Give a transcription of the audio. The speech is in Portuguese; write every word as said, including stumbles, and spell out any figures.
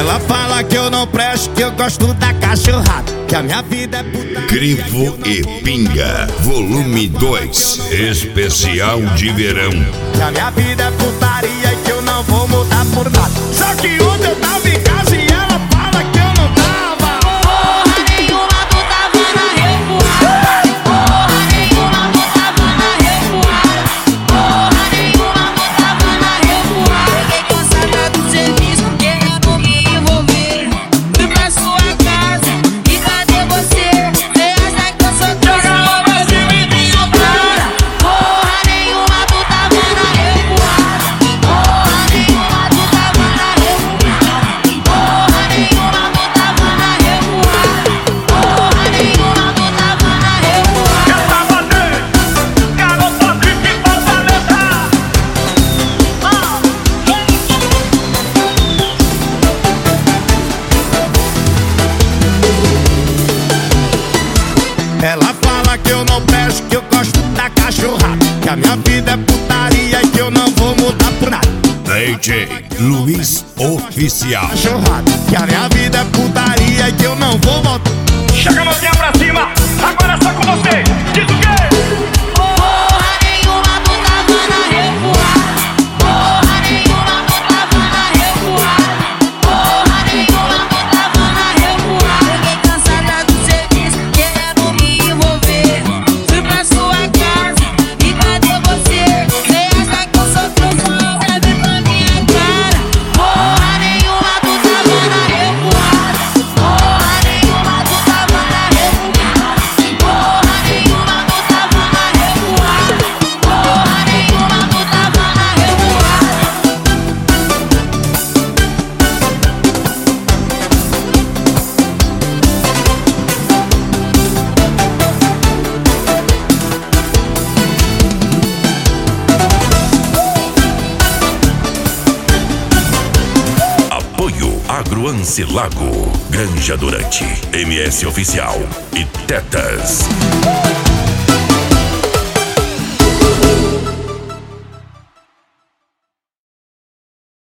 Ela fala que eu não presto, que eu gosto da cachorrada, que a minha vida é puta. Crivo e Pinga, volume dois, especial de verão. Que a minha vida é putaria e que eu não vou mudar por nada. Só que ontem eu tava em casa e ela fala que eu não tava. Porra nenhuma, tu tava na revoada. Porra nenhuma, tu tava na revoada. Porra nenhuma, tu tava na revoada. Fiquei cansada do serviço, querendo me envolver. Fui pra sua casa e cadê você? Cê acha que eu sou trouxa ou você me viu, cara? Porra nenhuma, tu tava na revoada. Porra nenhuma, tu tava na revoada. Porra nenhuma, tu tava na revoada. Porra nenhuma, tu tava na revoada. Eu tava dentro, garota triste e fortaleza. Ela fala que eu não presto, que eu gosto da cachorrada, que a minha vida é putaria e que eu não vou mudar por nada. D J Luiz Oficial. Cachorrada, que a minha vida é putaria e que eu não vou voltar. Chega a mãozinha pra cima, agora é só com você. Diz o quê? Porra nenhuma, tu tava na revoada. Porra nenhuma, tu tava na revoada. Porra nenhuma, tu tava na revoada. Fiquei cansada do serviço, querendo me envolver. Fui pra sua casa e cadê você? Cê acha que eu sou trouxa ou você vê na minha cara? Porra nenhuma, tu tava na revoada. Porra nenhuma, tu tava na revoada. Porra nenhuma, tu tava na revoada. Porra nenhuma, tu tava na revoada. Apoio Agroancilago, Granja Durante, M S Oficial e Tetas.